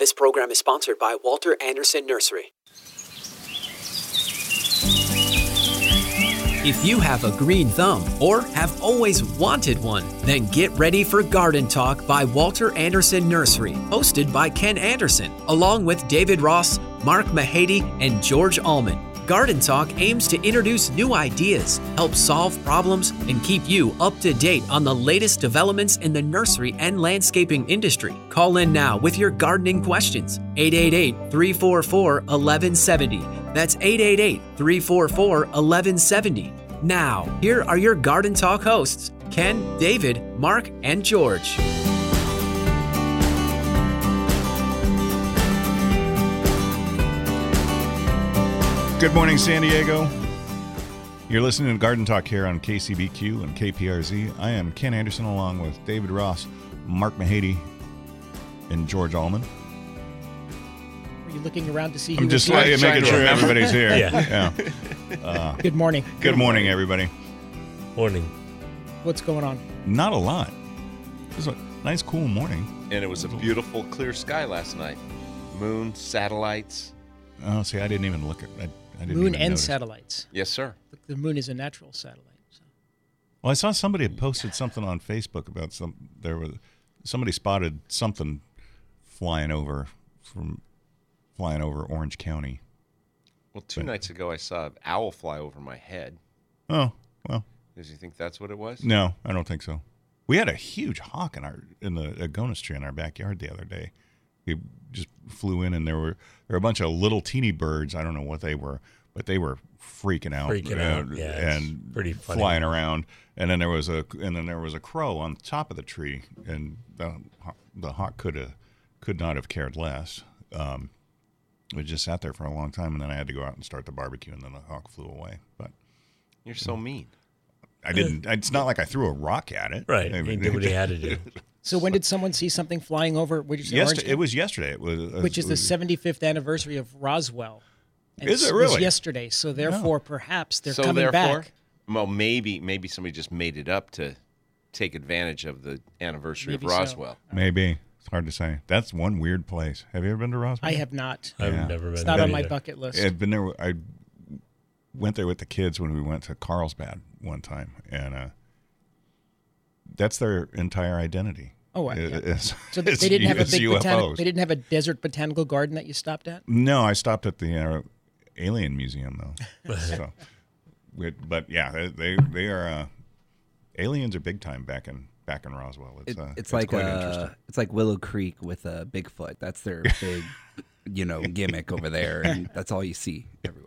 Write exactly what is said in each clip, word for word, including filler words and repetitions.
This program is sponsored by Walter Anderson Nursery. If you have a green thumb or have always wanted one, then get ready for Garden Talk by Walter Anderson Nursery, hosted by Ken Anderson, along with David Ross, Mark Mahady, and George Allman. Garden Talk aims to introduce new ideas, help solve problems, and keep you up to date on the latest developments in the nursery and landscaping industry. Call in now with your gardening questions. eight eight eight, three four four, one one seven zero. That's eight eight eight, three four four, one one seven zero. Now, here are your Garden Talk hosts, Ken, David, Mark, and George. Good morning, San Diego. You're listening to Garden Talk here on K C B Q and K P R Z. I am Ken Anderson along with David Ross, Mark Mahady, and George Allman. Are you looking around to see who I'm just was here? like, making sure everybody's here. Yeah. yeah. Uh, Good morning. Good morning, everybody. Morning. What's going on? Not a lot. It was a nice, cool morning. And it was a beautiful, clear sky last night. Moon, satellites. Oh, see, I didn't even look at it. I didn't Moon even and notice. satellites. Yes, sir. The moon is a natural satellite. So. Well, I saw somebody had posted something on Facebook about some. There was somebody spotted something flying over from flying over Orange County. Well, two but, nights ago, I saw an owl fly over my head. Oh, well. Does you think that's what it was? No, I don't think so. We had a huge hawk in our in the agonis tree in our backyard the other day. He just flew in, and there were there were a bunch of little teeny birds. I don't know what they were, but they were freaking out, freaking uh, out, yeah, and pretty funny. Flying around. And then there was a and then there was a crow on top of the tree, and the the hawk could have could not have cared less. Um, it just sat there for a long time, and then I had to go out and start the barbecue, and then the hawk flew away. But you're so mean. I didn't. It's not like I threw a rock at it. Right. I mean, he did what he had to do. So when did someone see something flying over? What did you say, Yes, Orange it was yesterday. It was, which is it the was, seventy-fifth anniversary of Roswell. And is it was really? yesterday. So therefore, no. perhaps they're so coming therefore, back. Well, maybe maybe somebody just made it up to take advantage of the anniversary maybe of Roswell. So. Maybe. It's hard to say. That's one weird place. Have you ever been to Roswell? I have not. I've yeah. never been. It's not on my either. bucket list. I've been there. I went there with the kids when we went to Carlsbad one time, and uh, that's their entire identity. Oh, I, it, yeah. it's, so they, it's, they didn't have a big U F Os. botanic, they didn't have a desert botanical garden that you stopped at? No, I stopped at the uh, Alien Museum though. so, it, but yeah, they they, they are uh, aliens are big time back in back in Roswell. It's it, uh, it's, it's like quite uh, interesting. It's like Willow Creek with a uh, Bigfoot. That's their big, you know, gimmick over there, and that's all you see everywhere.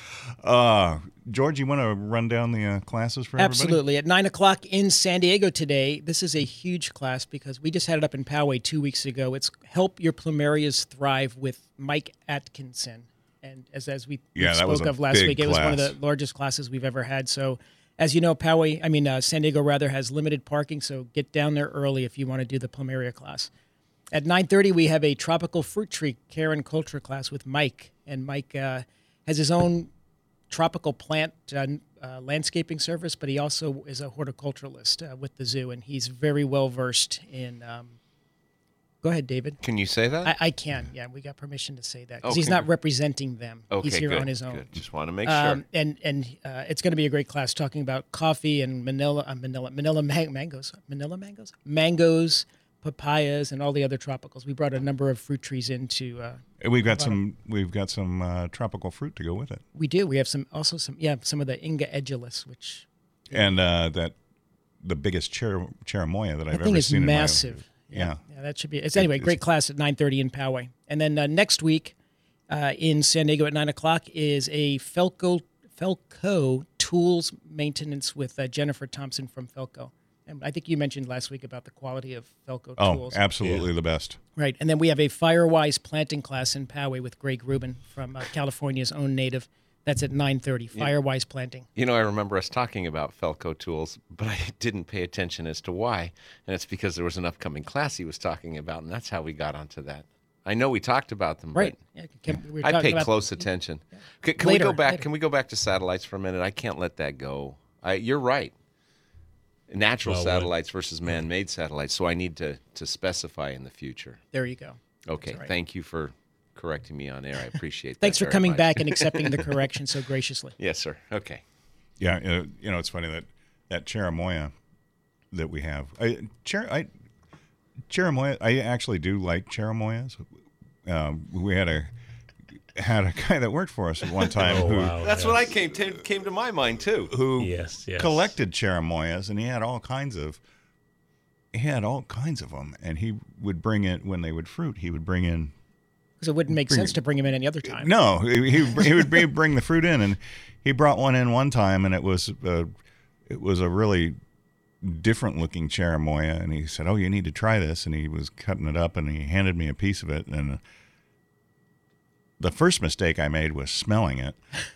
Uh, George, you want to run down the uh, classes for everybody? Absolutely. At nine o'clock in San Diego today, this is a huge class because we just had it up in Poway two weeks ago. It's Help Your Plumerias Thrive with Mike Atkinson. And as, as we, yeah, we that was spoke a of last big week, it was class. one of the largest classes we've ever had. So as you know, Poway, I mean, uh, San Diego rather has limited parking, so get down there early if you want to do the plumeria class. At nine thirty, we have a tropical fruit tree care and culture class with Mike. And Mike uh, has his own tropical plant uh, uh, landscaping service, but he also is a horticulturalist uh, with the zoo, and he's very well versed in. Um, go ahead, David. Can you say that? I, I can. Yeah, we got permission to say that because okay. he's not representing them. Okay, he's here good, on his own. Good. Just want to make um, sure. And and uh, it's going to be a great class talking about coffee and Manila, uh, Manila, Manila man- mangoes, Manila mangoes, mangoes, papayas, and all the other tropicals. We brought a number of fruit trees into. Uh, We've got some. We've got some uh, tropical fruit to go with it. We do. We have some. Also some. Yeah, some of the Inga edulis, which. And uh, that the biggest cher- cherimoya that I've that thing ever is seen. Massive. In my, yeah. yeah, yeah, that should be. It's anyway. It, great it's, class at nine thirty in Poway, and then uh, next week, uh, in San Diego at nine o'clock is a Felco Felco tools maintenance with uh, Jennifer Thompson from Felco. And I think you mentioned last week about the quality of Felco oh, tools. Oh, absolutely yeah. the best. Right. And then we have a Firewise planting class in Poway with Greg Rubin from uh, California's own native. That's at nine thirty, Firewise planting. You know, I remember us talking about Felco tools, but I didn't pay attention as to why. And it's because there was an upcoming class he was talking about, and that's how we got onto that. I know we talked about them, right? But yeah, can, we I pay about, close attention. Yeah. Can, can later, we go back? later. Can we go back to satellites for a minute? I can't let that go. I, you're right. Natural well, satellites versus man-made satellites. So I need to to specify in the future. There you go. Okay, right. thank you for correcting me on air. I appreciate that. Thanks for very coming much. back and accepting the correction so graciously. Yes, sir. Okay. Yeah, uh, you know, it's funny that that cherimoya that we have. I, cher, I cherimoya. I actually do like cherimoyas. Um, we had a had a guy that worked for us at one time Oh, who wow. That's yes. what I came to, came to my mind too. who Yes, yes. collected cherimoyas, and he had all kinds of he had all kinds of them, and he would bring in when they would fruit. He would bring in. Because it wouldn't make Bring sense it- to bring him in any other time. No, he he, he would bring, bring the fruit in, and he brought one in one time, and it was uh, it was a really different looking cherimoya, and he said, "Oh, you need to try this," and he was cutting it up, and he handed me a piece of it, and the first mistake I made was smelling it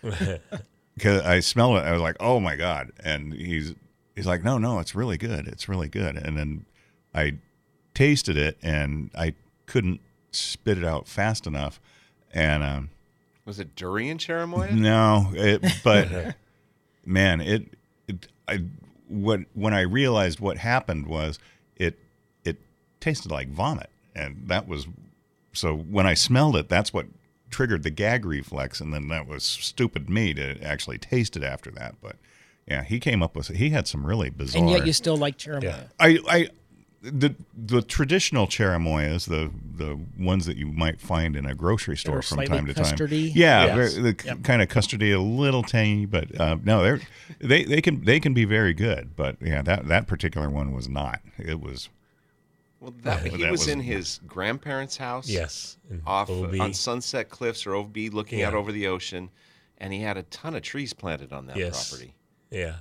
because I smelled it, I was like, "Oh my god!" And he's he's like, "No, no, it's really good, it's really good," and then I tasted it, and I couldn't spit it out fast enough, and um, Was it durian cherimoya? no, it, but man, it, it, I, what when I realized what happened was it, it tasted like vomit, and that was, so when I smelled it, that's what triggered the gag reflex, and then that was stupid me to actually taste it after that. But yeah, he came up with, he had some really bizarre. And yet you still like cherimoya. Yeah. I, I, the the traditional cherimoyas, the the ones that you might find in a grocery store are from slightly time to time, custardy. yeah, Yes. very- the Yep. kind of custardy, a little tangy, but uh, no, they're they they can they can be very good. But yeah, that that particular one was not. It was Well, that, Yeah, he that was, was- in his grandparents' house. Yes. in Off O B. on Sunset Cliffs or O B, looking Yeah. out over the ocean, and he had a ton of trees planted on that Yes. property. Yeah.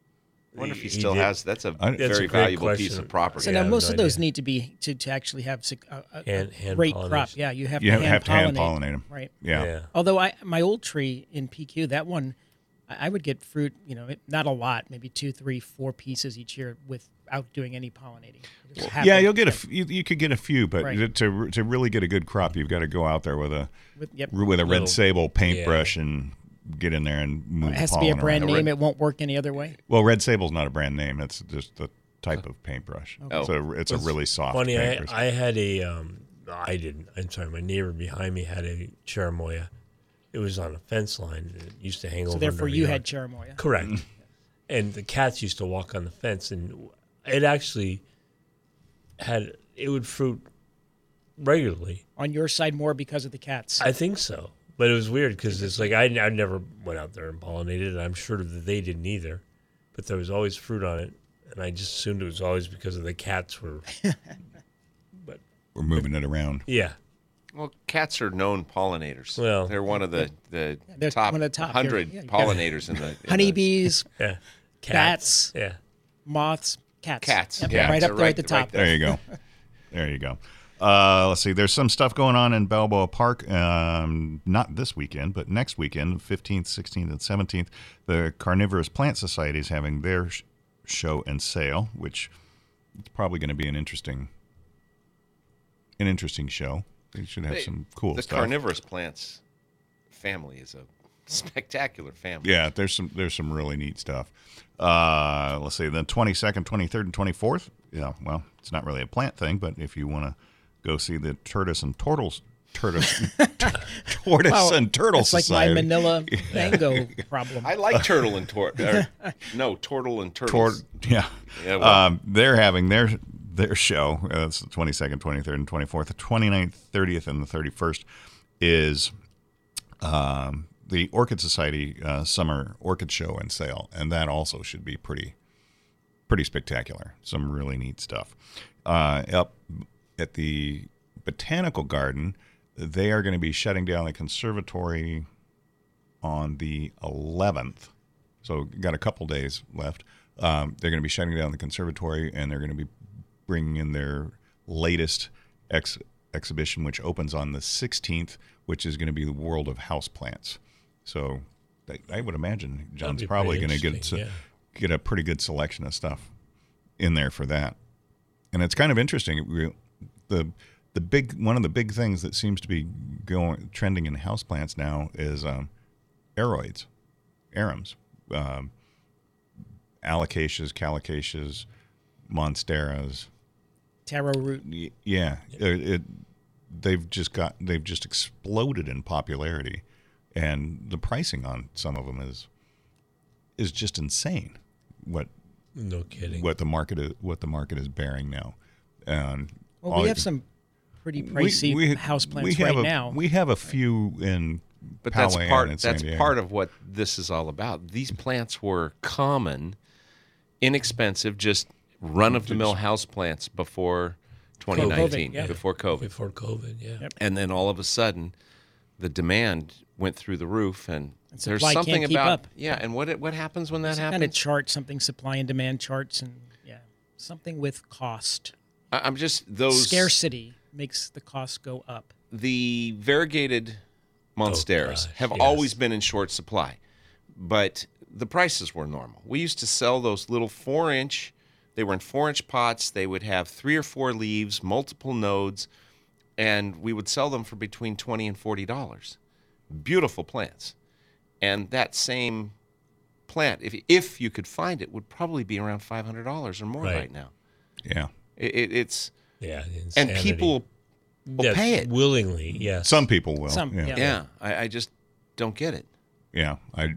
I wonder if he, He still did. has. That's a I- That's a very great valuable piece question. of property. So Yeah, I now have most no of those idea. need to be to, to actually have sig- a, a, Hand- a hand great pollination. crop. Yeah, you have you to have, hand have to hand pollinate. pollinate them. Right. Yeah. Yeah. Although I my old tree in P Q, that one, I I would get fruit, you know, it, not a lot, maybe two, three, four pieces each year without doing any pollinating. It just Yeah, happened. you'll get a f- you, you could get a few, but Right. to to really get a good crop, you've got to go out there with a With, yep. with a Little- red sable paintbrush and get in there and move. It has the to be a pollen brand around. name. It won't work any other way. Well, red sable's not a brand name. It's just the type of paintbrush. Oh. It's a it's a really soft Funny, I, paintbrush. I had a, um, I didn't, I'm sorry, my neighbor behind me had a cherimoya. It was on a fence line. It used to hang So over. therefore, in our you yard. had cherimoya. Correct. And the cats used to walk on the fence, and it actually had, it would fruit regularly. On your side more because of the cats. I think so. But it was weird because it's like I, I never went out there and pollinated, and I'm sure that they didn't either. But there was always fruit on it, and I just assumed it was always because of the cats were. But We're moving it around. yeah, Well, cats are known pollinators. Well- they're one of the the They're top, one of the top. hundred They're- yeah, pollinators in the in the- Honeybees, yeah, Bats. Yeah, moths, cats. Cats. Yep, Yeah, right they're up there right- at the right top. there. There you go. There you go. Uh, let's see. There's some stuff going on in Balboa Park. Um, not this weekend, but next weekend, fifteenth, sixteenth, and seventeenth. The Carnivorous Plant Society is having their sh- show and sale, which it's probably going to be an interesting, an interesting show. They should have They- some cool The stuff. carnivorous plants family is a spectacular family. Yeah, there's some there's some really neat stuff. Uh, let's see, the twenty-second, twenty-third, and twenty-fourth. Yeah, well, it's not really a plant thing, but if you want to go see the Tortoise and Turtles, Tortoise, Tortoise Wow, and Turtle It's like Society. my Manila mango problem. I like turtle and tor. or, no, turtle and Tor- turtles. yeah, Yeah, well- um, they're having their their show. Uh, it's the twenty-second, twenty-third, and twenty-fourth. The twenty-ninth, thirtieth, and the thirty-first is um, the Orchid Society uh, Summer Orchid Show and Sale, and that also should be pretty pretty spectacular. Some really neat stuff. Uh, up at the Botanical Garden, they are going to be shutting down the conservatory on the eleventh. So got a couple days left. Um, they're going to be shutting down the conservatory, and they're going to be bringing in their latest ex- exhibition, which opens on the sixteenth, which is going to be the World of Houseplants. So I, I would imagine John's be probably pretty going to get interesting, to, yeah. get a pretty good selection of stuff in there for that. And it's kind of interesting. We- The the big one of the big things that seems to be going trending in houseplants now is um, aroids, arums, um, alocasias, calicaceas, monsteras. Taro root. Y- Yeah, it, it they've just got they've just exploded in popularity, and the pricing on some of them is is just insane. What No kidding. what the market is what the market is bearing now, and Well, all- we have some pretty pricey we- we- houseplants we have right a, now. We have a few in, But that's Poway part. and in San That's Diego. part of what this is all about. These plants were common, inexpensive, just run of the mill house plants before twenty nineteen, COVID, yeah. before COVID, Before COVID, yeah. Yep. and then all of a sudden, the demand went through the roof, and, And there's supply something can't keep about up. yeah. And what it- what happens when that Some happens? kind of chart, something supply and demand charts, and yeah, something with cost. I- I'm just those Scarcity makes the cost go up. the variegated monsteras gosh, have yes. always been in short supply, but the prices were normal. We used to sell those little four inch, they were in four inch pots. They would have three or four leaves, multiple nodes, and we would sell them for between twenty and forty dollars. Beautiful plants. And that same plant, if, if you could find it, would probably be around five hundred dollars or more Right. right, now. Yeah. It, it, it's, Yeah. and insanity. people will Yes, pay it. willingly. Yes. Some people will. Some, yeah. yeah. Yeah, I, I just don't get it. Yeah, I.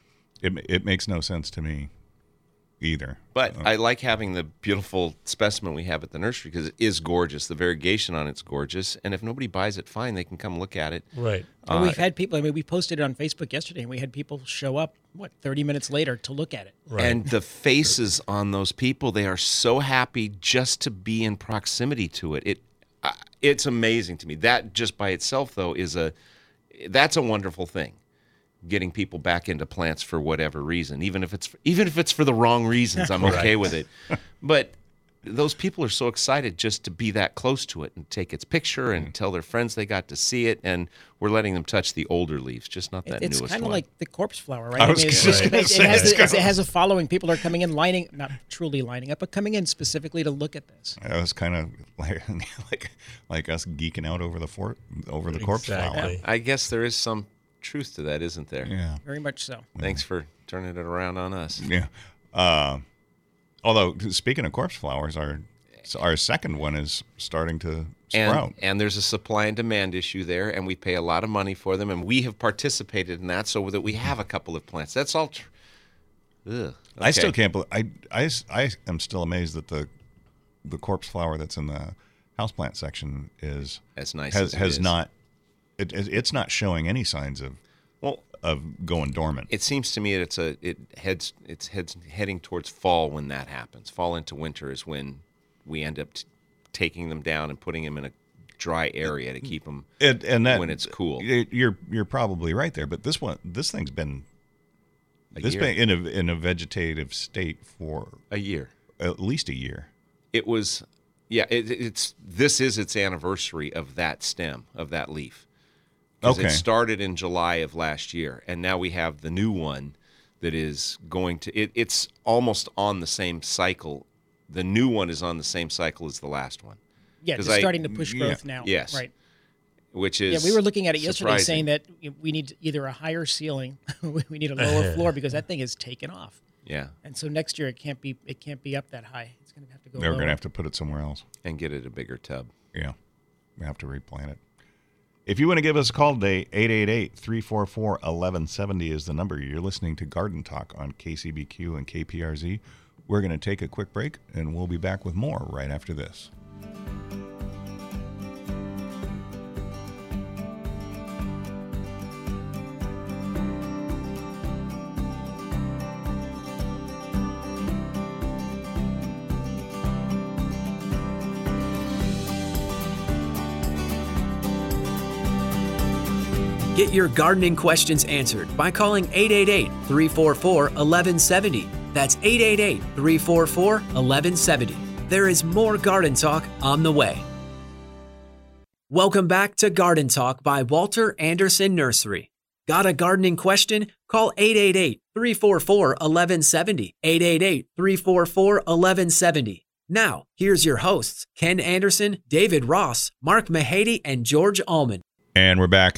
It it makes no sense to me, either. But I like having the beautiful specimen we have at the nursery because it is gorgeous. The variegation on it's gorgeous, and if nobody buys it, fine, they can come look at it. Right. And Uh, we've had people. I mean, we posted it on Facebook yesterday, and we had people show up. What, thirty minutes later to look at it? Right. And the faces on those people, they are so happy just to be in proximity to it. It, uh, it's amazing to me. That just by itself, though, is a that's a wonderful thing. Getting people back into plants for whatever reason, even if it's even if it's for the wrong reasons, I'm okay with it. But those people are so excited just to be that close to it and take its picture and tell their friends they got to see it, and we're letting them touch the older leaves, just not that It's newest kind of one. like the corpse flower, right? I was it's just just- gonna it, say, has it's the- kind it of- has a following. People are coming in, lining, not truly lining up, but coming in specifically to look at this. It was kind of like like like us geeking out over the fort over the corpse flower. Exactly. I guess there is some truth to that, isn't there? Yeah, Very much so. Thanks for turning it around on us. yeah. Uh, although speaking of corpse flowers, our our second one is starting to sprout. And, and there's a supply and demand issue there, and we pay a lot of money for them, and we have participated in that so that we have a couple of plants. That's all. Tr- Ugh. I still Okay. can't believe I, I, I am still amazed that the the corpse flower that's in the houseplant section is As nice has as it has is. not it, it- it's not showing any signs of Well, of going dormant. it seems to me that it's a it heads it's heads heading towards fall when that happens. Fall into winter is when we end up t- taking them down and putting them in a dry area to keep them It, and that when it's cool. it- you're you're probably right there. But this one, this thing's been A this year. been in a in a vegetative state for a year. at least a year. It was, yeah. It, it's this is its anniversary of that stem of that leaf. 'Cause Okay. It started in July of last year, and now we have the new one that is going to. It, it's almost on the same cycle. The new one is on the same cycle as the last one, Yeah, 'Cause it's I- starting to push yeah, growth now. yes. Right. which Yeah, is we were looking at it yesterday, surprising. saying that we need either a higher ceiling, we need a lower floor because that thing is taken off, Yeah, and so next year it can't be it can't be up that high. It's going to have to go. They're lower. going to have to put it somewhere else. and get it a bigger tub. Yeah, we have to replant it. If you want to give us a call today, eight eight eight, three four four, one one seven zero is the number. You're listening to Garden Talk on K C B Q and K P R Z. We're going to take a quick break, and we'll be back with more right after this. Get your gardening questions answered by calling eight eight eight, three four four, one one seven zero. That's eight eight eight, three four four, one one seven zero. There is more Garden Talk on the way. Welcome back to Garden Talk by Walter Anderson Nursery. Got a gardening question? Call eight eight eight, three four four, one one seven zero. eight eight eight, three four four, one one seven zero. Now, here's your hosts, Ken Anderson, David Ross, Mark Mahady, and George Allman. And we're back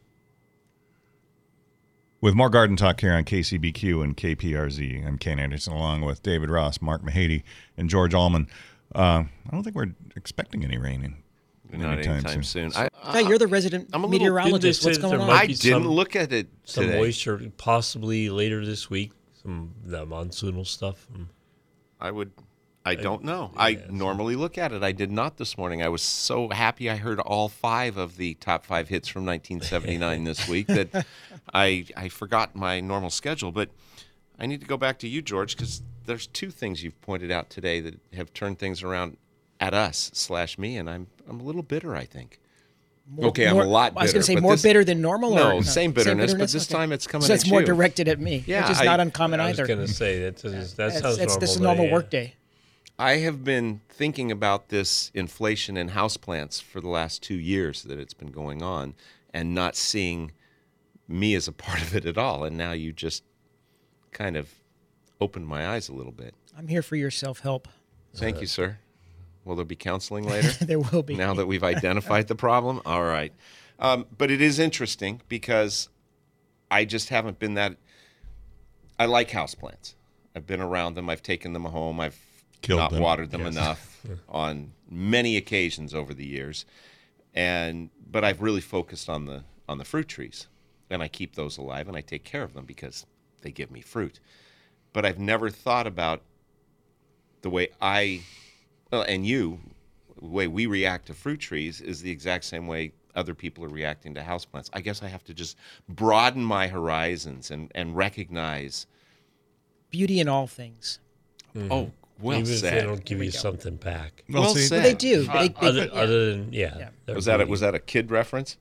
with more Garden Talk here on K C B Q and K P R Z. I'm Ken Anderson, along with David Ross, Mark Mahady, and George Allman. Uh, I don't think we're expecting any rain in Not Anytime anytime soon. I, Hey, you're the resident I'm a little- meteorologist. Didn't What's they say that going there on? might I be didn't some- look at it Some today. moisture, possibly later this week. Some the monsoonal stuff. Mm. I would. I don't know. I yeah, so- normally look at it. I did not this morning. I was so happy I heard all five of the top five hits from nineteen seventy-nine this week that I I forgot my normal schedule. But I need to go back to you, George, because there's two things you've pointed out today that have turned things around at us slash me, and I'm I'm a little bitter, I think. More- okay, I'm more- a lot bitter. I was going to say but more this- bitter than normal. No, or, same bitterness, but this Okay. time it's coming So it's at more you. directed at me, Yeah, which is I- not uncommon I was either. going to say that. That It's- sounds it's, normal. this is a but normal yeah. work day. I have been thinking about this inflation in houseplants for the last two years that it's been going on and not seeing me as a part of it at all. And now you just kind of opened my eyes a little bit. I'm here for your self-help. Thank you, sir. Will there be counseling later? There will be. Now that we've identified the problem? All right. Um, but it is interesting because I just haven't been that. I like houseplants. I've been around them. I've taken them home. I've Killed not them. watered them Yes. enough on many occasions over the years. And but I've really focused on the on the fruit trees. And I keep those alive and I take care of them because they give me fruit. But I've never thought about the way I well, and you, the way we react to fruit trees is the exact same way other people are reacting to houseplants. I guess I have to just broaden my horizons and, and recognize, Beauty in all things. oh, well Even if they said. don't give we you go. something back. Well Well, see, said. Well, they do. They, they, other, yeah. other than yeah, Yeah. they're Was that a, beauty. was that a kid reference?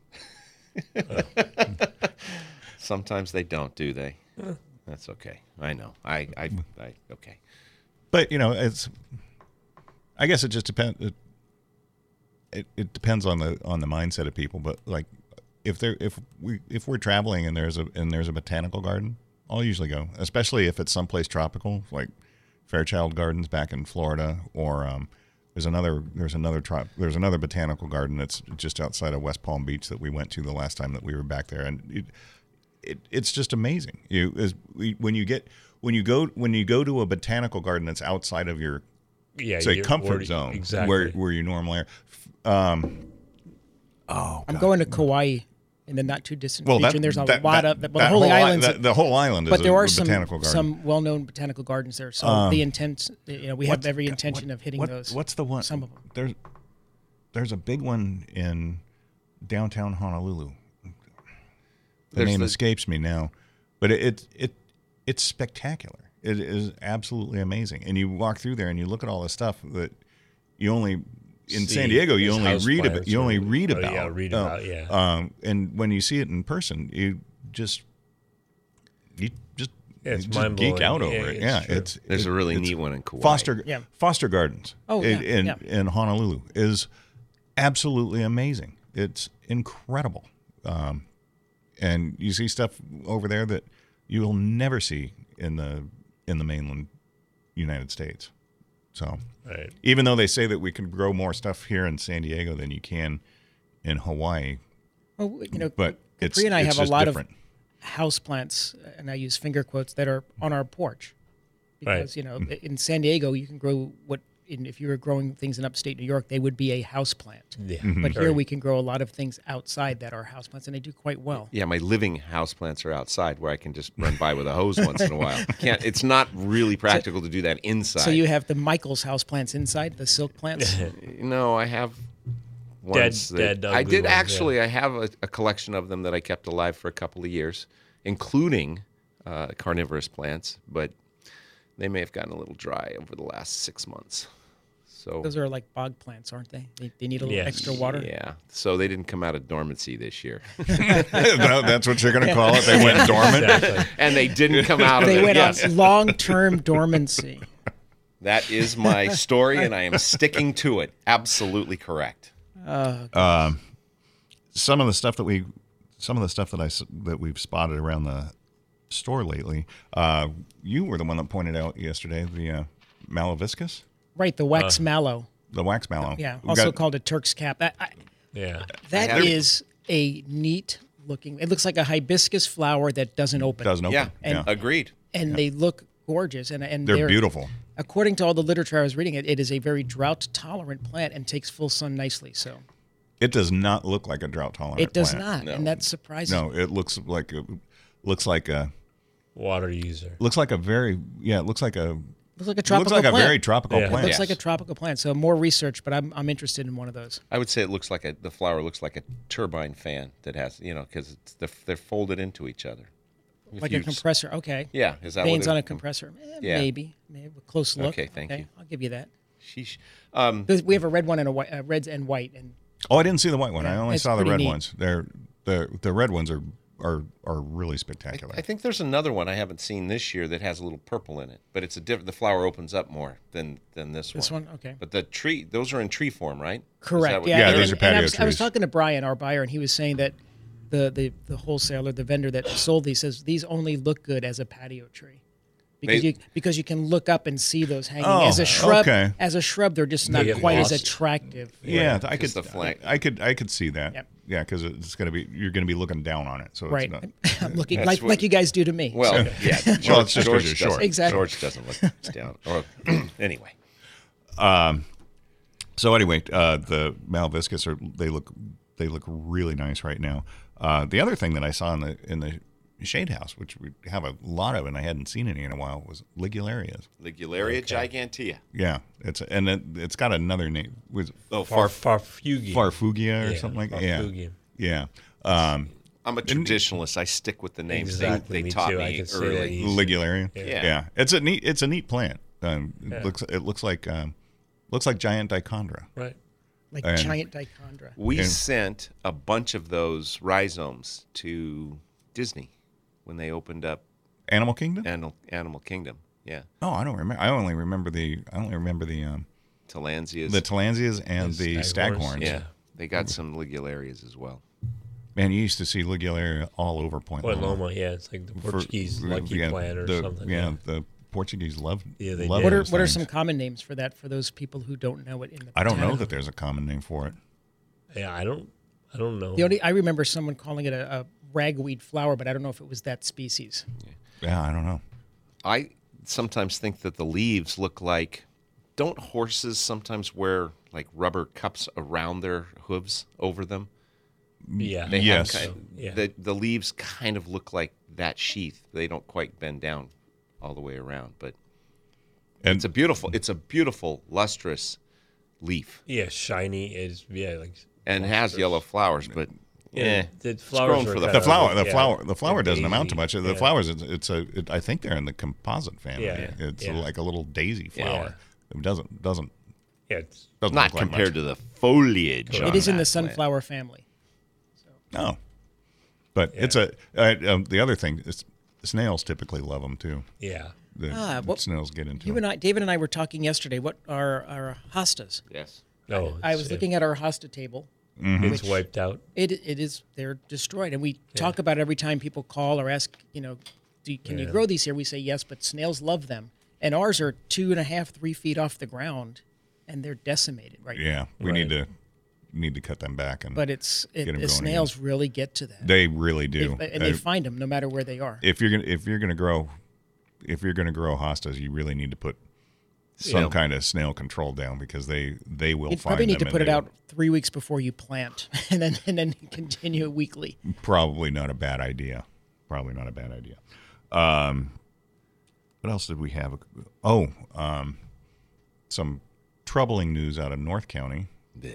Sometimes they don't, do they? That's okay. I know. I, I, I okay. But you know, it's. I guess it just depends. It, it it depends on the on the mindset of people. But like, if they're if we if we're traveling and there's a and there's a botanical garden, I'll usually go, especially if it's someplace tropical, like Fairchild Gardens back in Florida, or um, there's another there's another trop, there's another botanical garden that's just outside of West Palm Beach that we went to the last time that we were back there, and it, it it's just amazing. You is when you get when you go when you go to a botanical garden that's outside of your yeah, say you're comfort already- zone exactly. where where you normally are. Um, oh, I'm God. going to Kauai in the not too distant Well, future. that, and there's a that, lot that, of well, the that Holy whole i- Islands. that- the whole island is but there a, are a some botanical garden. some well-known botanical gardens there. So Um, the intent, you know, we have What's- every God, intention what- of hitting what- those. What's the one? Some of them. There's there's a big one in downtown Honolulu. The There's name the- escapes me now, but it, it it it's spectacular. It is absolutely amazing. And you walk through there and you look at all the stuff that you only in See San Diego you as only read about. houseplants You only or- read oh, about. yeah, read Uh, about, yeah. Um, and when you see it in person, you just you just, Yeah, it's you just mind-blowing. geek out Yeah, over it. it's Yeah, true. it's There's it- a really it's neat one in Kauai. Foster Yeah. Foster Gardens Oh, in yeah, in, yeah. in Honolulu is absolutely amazing. It's incredible, um, and you see stuff over there that you will never see in the in the mainland United States. So Right. even though they say that we can grow more stuff here in San Diego than you can in Hawaii, Well, you know, but it's, Capri and I it's have a just lot different. of houseplants, and I use finger quotes, that are on our porch. Because, Right. you know, in San Diego, you can grow what, in, if you were growing things in upstate New York, they would be a houseplant. Yeah. Mm-hmm. But Very- here we can grow a lot of things outside that are houseplants, and they do quite well. Yeah, my living houseplants are outside where I can just run by with a hose once in a while. Can't. It's not really practical to do that inside. So you have the Michael's houseplants inside, the silk plants. No, I have ones Dead- that dead I ugly did ones, yeah. actually. I have a, a collection of them that I kept alive for a couple of years, including uh, carnivorous plants, but they may have gotten a little dry over the last six months. So Those are like bog plants, aren't they? They, they need a little Yeah. extra water. yeah, so they didn't come out of dormancy this year, That- that's what you're going to call it. They went dormant. Exactly. and they didn't come out of They it. went Yes, on long-term dormancy. that is my story, and I am sticking to it. Absolutely correct. Um, some of the stuff that we, some of the stuff that I s- that we've spotted around the store lately. Uh, you were the one that pointed out yesterday the uh, Malvaviscus, Right, the wax mallow. the wax mallow. Yeah, We also got- called a Turk's cap. That, I, Yeah. that have- is a neat looking. It looks like a hibiscus flower that doesn't open. doesn't open. Yeah, yeah. agreed. And they look gorgeous. And, and They're beautiful. According to all the literature I was reading, it, it is a very drought tolerant plant and takes full sun nicely. So It does not look like a drought tolerant. It does plant. not, and that's surprising. No, it looks like a, looks like a Water user. looks like a very yeah. It looks like a Looks like a looks tropical like a plant. very tropical Yeah. plant. Looks like a Yes. tropical plant. So more research, but I'm I'm interested in one of those. I would say it looks like a the flower looks like a turbine fan that has you know because they're, they're folded into each other. If Like you a s- compressor. Okay. Yeah, is that Veins what it, on a compressor. Eh, Yeah. Maybe. Maybe a close look. Okay, thank you. I'll give you that. Sheesh. Um, There's- We have a red one and a white, uh, reds and white, and Oh, I didn't see the white one. I Yeah, only it's saw the pretty red neat. ones. They're the the red ones are are are really spectacular. I think there's another one I haven't seen this year that has a little purple in it, but it's a different. The flower opens up more than than this, this one. one. Okay. But the tree, those are in tree form, right? Is that Correct. what- Yeah. Yeah, and, those are and I patio was, I was trees. talking to Brian, our buyer, and he was saying that the the the wholesaler, the vendor that sold these, says these only look good as a patio tree. Because They- you because you can look up and see those hanging Oh, as a shrub. okay. As a shrub, they're just not get quite as lost. attractive. yeah, I could because the flank- I could I could see that. Yep. Yeah, because it's gonna be you're gonna be looking down on it. So Right. It's not, I'm looking That's like what- like you guys do to me. Well, So- yeah. George, Well, it's just 'cause George you're doesn't- short. Exactly. George doesn't look down. Or anyway, So anyway, uh, the Malviscus are they look they look really nice right now. Uh, the other thing that I saw in the in the shade house, which we have a lot of, and I hadn't seen any in a while, was Ligularias. Ligularia gigantea. Yeah, it's and it, it's got another name. Was Oh, Far, far. farfugium. Farfugia or Yeah, something like that? Yeah, farfugium. yeah. Um, I'm a traditionalist. I stick with the names Exactly, they, me they taught too. I me can say that early. easy. Ligularia. Yeah. yeah, it's a neat it's a neat plant. Um, it Yeah. looks it looks like um, looks like giant dichondra. Right. like And- giant dichondra. We And- sent a bunch of those rhizomes to Disney when they opened up Animal Kingdom. Animal, Animal Kingdom. Yeah, Oh, I don't remember. I only remember the I only remember the um, Tillandsias. the Tillandsias and the, The staghorns. staghorns. yeah, they got some Ligularias as well. Man, you used to see Ligularia all over Point, Point Loma. Loma, yeah, it's like the For- Portuguese for- lucky yeah, plant or the- something. Yeah, the Portuguese love. Yeah, they love did. What are those what are things. some common names for that for those people who don't know it in the I don't know botanical- that there's a common name for it. Yeah, I don't, I don't know. The only I remember someone calling it a, a ragweed flower, but I don't know if it was that species. Yeah, I don't know. I sometimes think that the leaves look like. Don't horses sometimes wear like rubber cups around their hooves over them? yeah, They Yes. have kind Yeah. the the leaves kind of look like that sheath. They don't quite bend down all the way around, but And it's a beautiful it's a beautiful lustrous leaf yeah, shiny is yeah, like and has yellow flowers, but yeah, eh, the it's flowers grown are for the kinda the flower, like- the yeah, flower, the flower like doesn't amount to daisy, much. The yeah. flowers, it's, it's a. It, I think they're in the composite family. Yeah, it's yeah. like a little daisy flower. It doesn't doesn't Yeah, it's, doesn't not look like compared much. to the foliage. It on is in that the plant. sunflower family. No, but it's a. Uh, um, the other thing is snails typically love them too. yeah. The, Ah, the what- snails get into You them. and I, David and I, were talking yesterday. What are our hostas? Yes. No, I it's, was uh, looking at our hosta table. It's wiped out. It it is they're destroyed, and we talk about it every time people call or ask. You know, do you, can you Yeah. grow these here? We say yes, but snails love them, and ours are two and a half, three feet off the ground, and they're decimated right now. Yeah, we need to need to cut them back and. But it's it, Get 'em the going snails really get to that, they really do. They- and they Uh, find them no matter where they are. if you're gonna if you're gonna grow if you're gonna grow hostas, you really need to put some Yeah. kind of snail control down because they they will You find probably need them to and put it they out will- three weeks before you plant, and then and then continue weekly. Probably not a bad idea. Probably not a bad idea. Um, what else did we have? Oh, um, some troubling news out of North County.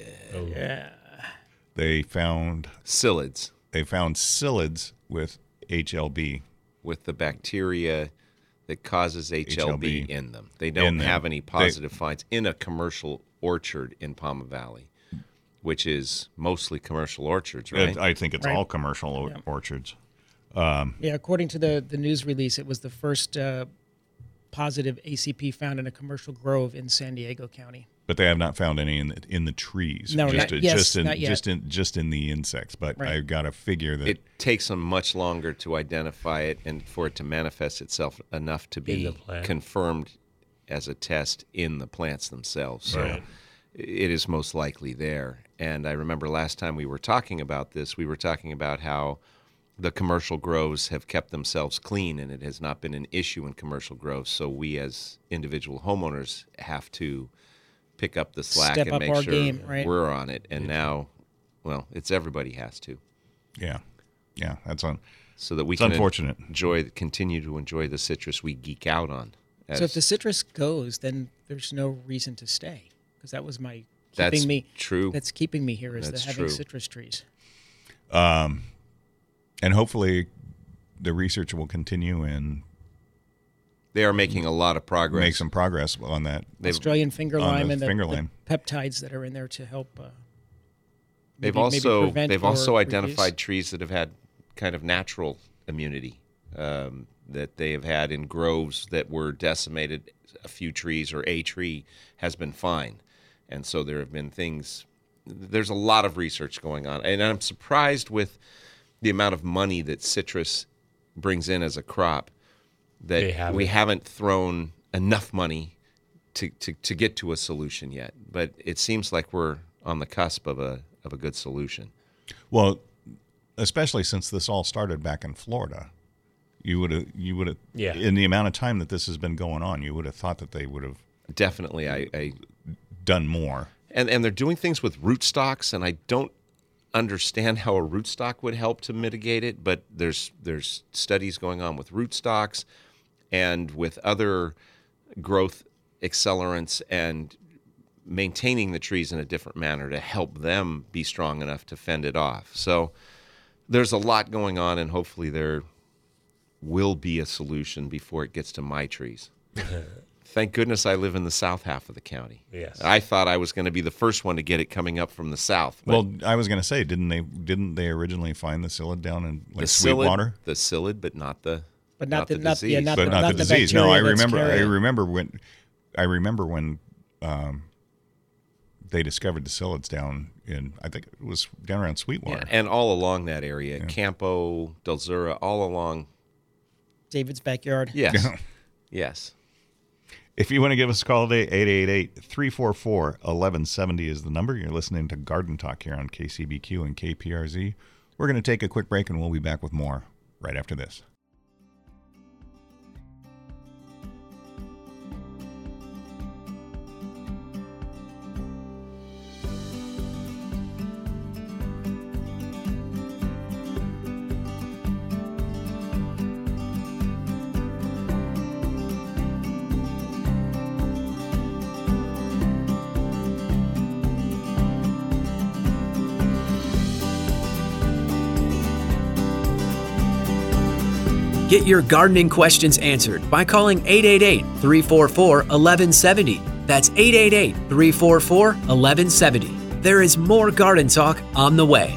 Yeah. They found Psyllids they found psyllids with H L B. with the bacteria that causes H L B, H L B in them. They in don't them. have any They- positive finds in a commercial orchard in Palma Valley, which is mostly commercial orchards, right? It- I think it's Right. all commercial or- Yeah. orchards. Yeah, according to the, the news release, it was the first uh, positive A C P found in a commercial grove in San Diego County. But they have not found any in the, in the trees. No, just, not- yes, just in not yet. just in just in the insects. But Right. I've got to figure that it takes them much longer to identify it and for it to manifest itself enough to In be the plant. confirmed as a test in the plants themselves. So Right. it is most likely there. And I remember last time we were talking about this, we were talking about how the commercial groves have kept themselves clean and it has not been an issue in commercial groves. So we as individual homeowners have to pick up the slack Step and up make our sure game, right. we're on it. And now well, it's everybody has to, Yeah, yeah, that's on. so that we It's can unfortunate. enjoy, continue to enjoy the citrus we geek out on. So if as- the citrus goes, then there's no reason to stay, because that was my keeping That's me true. That's keeping me here is the That's having true. citrus trees. Um, and hopefully, the research will continue and They are making a lot of progress. make some progress on that. They've, Australian finger on lime the and the, finger the lime. peptides that are in there to help. Uh, they've maybe- maybe also prevent they've or also reduce. identified trees that have had kind of natural immunity um, that they have had in groves that were decimated. A few trees or a tree has been fine, and so there have been things. There's a lot of research going on, and I'm surprised with the amount of money that citrus brings in as a crop They that haven't. we haven't thrown enough money to, to, to get to a solution yet. But it seems like we're on the cusp of a of a good solution. Well, especially since this all started back in Florida, you would have you would have Yeah. in the amount of time that this has been going on, you would have thought that they would have Definitely, I, I done more. and and they're doing things with rootstocks, and I don't understand how a rootstock would help to mitigate it. But there's there's studies going on with rootstocks and with other growth accelerants and maintaining the trees in a different manner to help them be strong enough to fend it off. So there's a lot going on, and hopefully there will be a solution before it gets to my trees. Thank goodness I live in the south half of the county. Yes. I thought I was going to be the first one to get it coming up from the south. but Well, I was going to say, didn't they didn't they originally find the psyllid down in the like psyllid, Sweetwater? the psyllid, but not the But not the- the not- disease. yeah, not But the- not, not the the disease. No, I bacteria that's remember. I carrying it. remember when. I remember when um, they discovered the psyllids down in. I think it was down around Sweetwater. Yeah, and all along that area, Campo, Del Zura, all along. David's backyard. Yes, yes. If you want to give us a call today, eight eight eight, three four four, one one seven zero is the number. You're listening to Garden Talk here on K C B Q and K P R Z. We're going to take a quick break, and we'll be back with more right after this. Get your gardening questions answered by calling eight eight eight, three four four, one one seven zero. That's eight eight eight, three four four, one one seven zero. There is more Garden Talk on the way.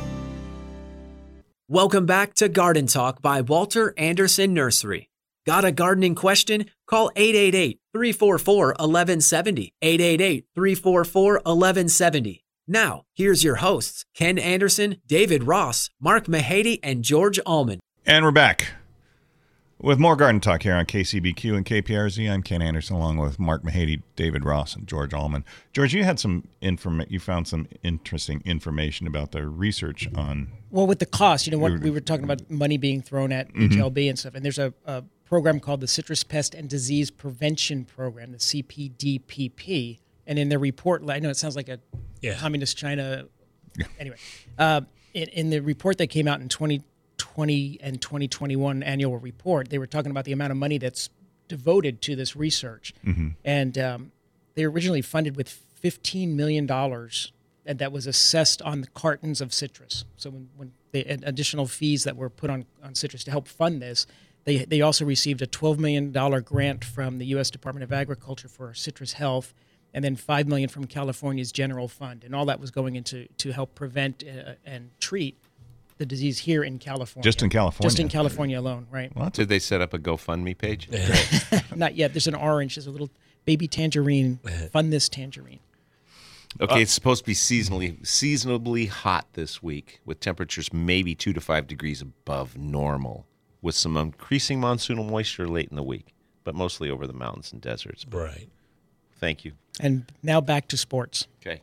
Welcome back to Garden Talk by Walter Anderson Nursery. Got a gardening question? Call eight eight eight, three four four, one one seven zero. eight eight eight, three four four, one one seven zero. Now, here's your hosts, Ken Anderson, David Ross, Mark Mahady, and George Allman. And we're back with more Garden Talk here on K C B Q and K P R Z. I'm Ken Anderson, along with Mark Mahady, David Ross, and George Allman. George, you had some inform- You found some interesting information about the research on. Well, with the cost, you know, what we were talking about money being thrown at H L B and stuff. And there's a, a program called the Citrus Pest and Disease Prevention Program, the C P D P P. And in their report, I know it sounds like a Yeah. communist China. Anyway, uh, in, in the report that came out in twenty twenty and twenty twenty-one annual report, they were talking about the amount of money that's devoted to this research. And um, they were originally funded with fifteen million dollars, and that was assessed on the cartons of citrus. So when, when the additional fees that were put on, on citrus to help fund this, they, they also received a twelve million dollars grant from the U S Department of Agriculture for citrus health, and then five million dollars from California's general fund. And all that was going into to help prevent uh, and treat the disease here in California. Just in California? Just in California alone, right? Well, that's Did they set up a GoFundMe page? Not yet. There's an orange. There's a little baby tangerine. Fund this tangerine. Okay, it's supposed to be seasonally seasonably hot this week, with temperatures maybe two to five degrees above normal, with some increasing monsoonal moisture late in the week, but mostly over the mountains and deserts. But Right. thank you. And now back to sports. Okay.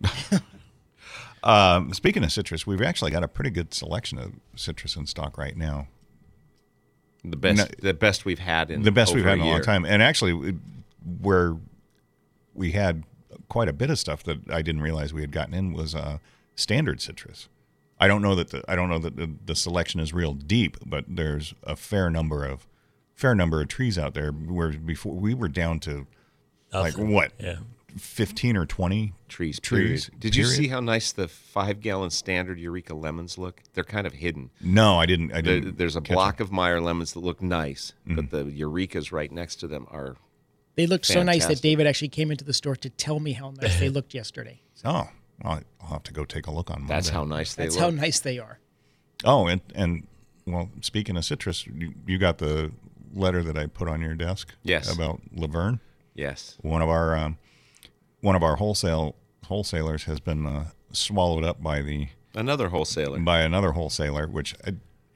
Um, speaking of citrus, we've actually got a pretty good selection of citrus in stock right now. The best, No, the best we've had in The best over we've had in a long year. time. And actually, it- where we had quite a bit of stuff that I didn't realize we had gotten in was uh, standard citrus. I don't know that the I don't know that the, the selection is real deep, but there's a fair number of fair number of trees out there. Where before we were down to like Nothing. what Yeah. fifteen or twenty Trees. trees. Period. Did you period? see how nice the five-gallon standard Eureka lemons look? They're kind of hidden. No, I didn't. I There- didn't. There's a catch block of Meyer lemons that look nice, Mm-hmm. but the Eurekas right next to them are. They looked so nice that Fantastic. David actually came into the store to tell me how nice they looked yesterday. it. Oh, I'll, I'll have to go take a look on Monday. That's how nice they That's look. how nice they are. Oh, and and well, speaking of citrus, you, you got the letter that I put on your desk. Yes. About Laverne. Yes. One of our um, one of our wholesale wholesalers has been uh, swallowed up by the Another wholesaler. by another wholesaler, which I,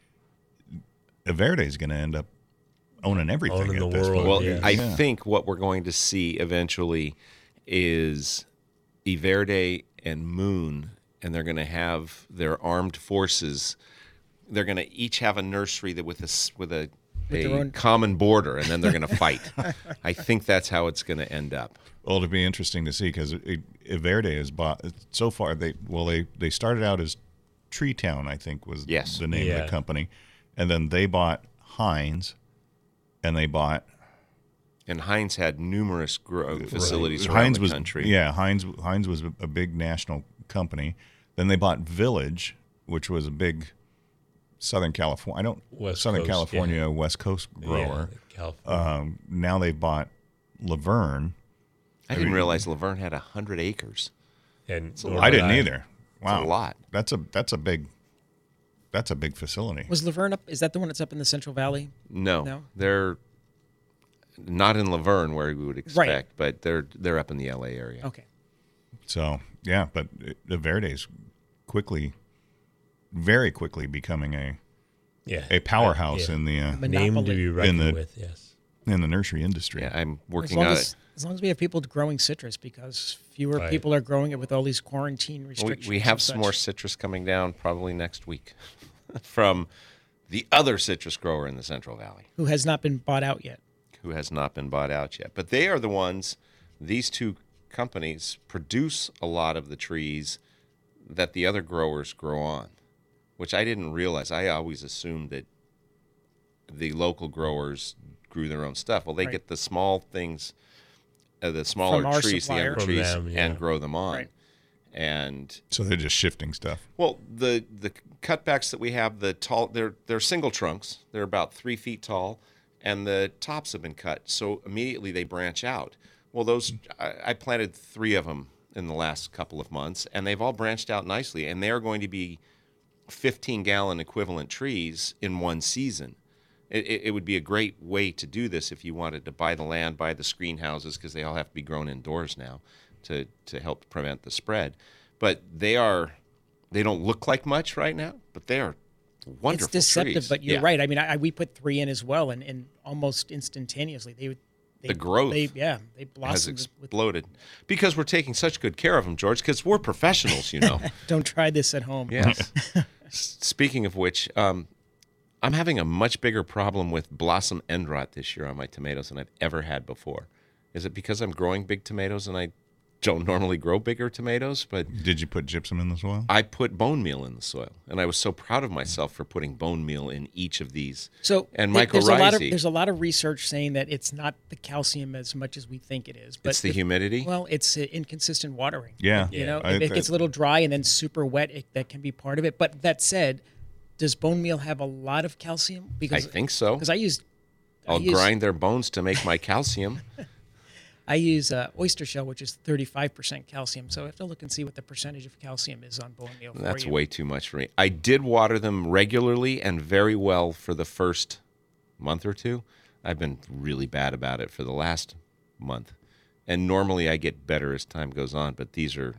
Everde is going to end up owning everything Owning at the this world, point. Well, Yeah. I Yeah. think what we're going to see eventually is Everde and Moon, and they're going to have their armed forces. They're going to each have a nursery that with a s- with a, With their a own- common border, and then they're going to fight. I think that's how it's going to end up. Well, it'll be interesting to see because Everde is bought so far. They well, they they started out as Tree Town, I think was Yes. the name of Yeah. the company, and then they bought Heinz, and they bought And Heinz had numerous grow facilities around Heinz the was country. yeah Heinz Heinz was a big national company. Then they bought Village, which was a big Southern California. I don't West Southern Coast, California yeah. West Coast grower. Yeah, California. Um, now they bought Laverne. I didn't realize Laverne had a hundred acres. and a nor I did didn't either. Wow, a lot. That's a that's a big that's a big facility. Was Laverne up? Is that the one that's up in the Central Valley? No, No? they're not in Laverne where we would expect, but they're they're up in the L A area. Okay. So yeah, but the Verde's quickly, very quickly becoming a Yeah. a powerhouse Yeah. in the uh, But- Name to Monopoly. be reckoned the- with, yes. in the nursery industry. Yeah, I'm As working long on as, it. as long as we have people growing citrus, because fewer Right. people are growing it with all these quarantine We, restrictions. we have and some such. more citrus coming down probably next week from the other citrus grower in the Central Valley who has not been bought out yet. who has not been bought out yet. But they are the ones, these two companies produce a lot of the trees that the other growers grow on, which I didn't realize. I always assumed that the local growers grew their own stuff. Well, they Right. get the small things, uh, the smaller our trees, the supplier. younger From trees, them, yeah. and grow them on. Right. And So they're just shifting stuff. well, the the cutbacks that we have, the tall, they're they're single trunks. They're about three feet tall, and the tops have been cut. So immediately they branch out. Well, those I, I planted three of them in the last couple of months, and they've all branched out nicely. And they are going to be fifteen gallon equivalent trees in one season. It, it, it would be a great way to do this if you wanted to buy the land, buy the screen houses, because they all have to be grown indoors now to to help prevent the spread. But they are, they don't look like much right now, but they are wonderful It's deceptive, trees. but you're Yeah. right. I mean, I, I- we put three in as well, and, and almost instantaneously they, they The growth They, yeah, they Has blossomed. with, exploded because we're taking such good care of them, George. Because we're professionals, you know. don't try this at home. Yes. S- Speaking of which, um, I'm having a much bigger problem with blossom end rot this year on my tomatoes than I've ever had before. Is it because I'm growing big tomatoes and I don't normally grow bigger tomatoes? But Did you put gypsum in the soil? I put bone meal in the soil, and I was so proud of myself for putting bone meal in each of these. So And th- there's a lot of mycorrhizae. there's a lot of research saying that it's not the calcium as much as we think it is. But It's the if- humidity? Well, it's uh, inconsistent watering. Yeah. You know, I- if it I- gets a little dry and then super wet, it, that can be part of it. But that said, does bone meal have a lot of calcium? I Because think so. because I use I I'll use, grind their bones to make my calcium. I use uh, oyster shell, which is thirty-five percent calcium. So I have to look and see what the percentage of calcium is on bone meal. For That's you. way too much for me. I did water them regularly and very well for the first month or two. I've been really bad about it for the last month. And normally I get better as time goes on, but these are,